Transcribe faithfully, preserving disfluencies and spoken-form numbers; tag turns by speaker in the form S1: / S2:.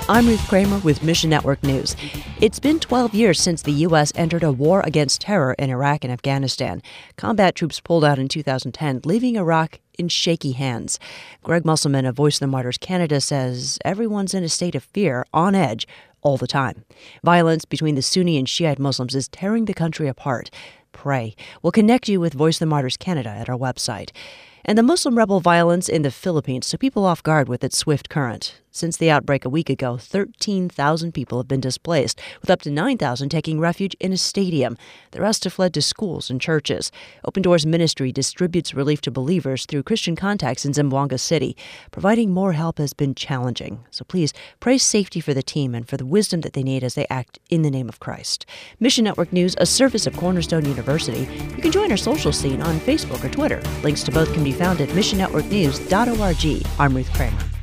S1: I'm Ruth Kramer with Mission Network News. It's been twelve years since the U S entered a war against terror in Iraq and Afghanistan. Combat troops pulled out in two thousand ten, leaving Iraq in shaky hands. Greg Musselman of Voice of the Martyrs Canada says everyone's in a state of fear, on edge, all the time. Violence between the Sunni and Shiite Muslims is tearing the country apart. Pray. We'll connect you with Voice of the Martyrs Canada at our website. And the Muslim rebel violence in the Philippines took people off guard with its swift current. Since the outbreak a week ago, thirteen thousand people have been displaced, with up to nine thousand taking refuge in a stadium. The rest have fled to schools and churches. Open Doors Ministry distributes relief to believers through Christian Contacts in Zamboanga City. Providing more help has been challenging, so please pray safety for the team and for the wisdom that they need as they act in the name of Christ. Mission Network News, a service of Cornerstone University. You can join our social scene on Facebook or Twitter. Links to both can be found at mission network news dot org. I'm Ruth Kramer.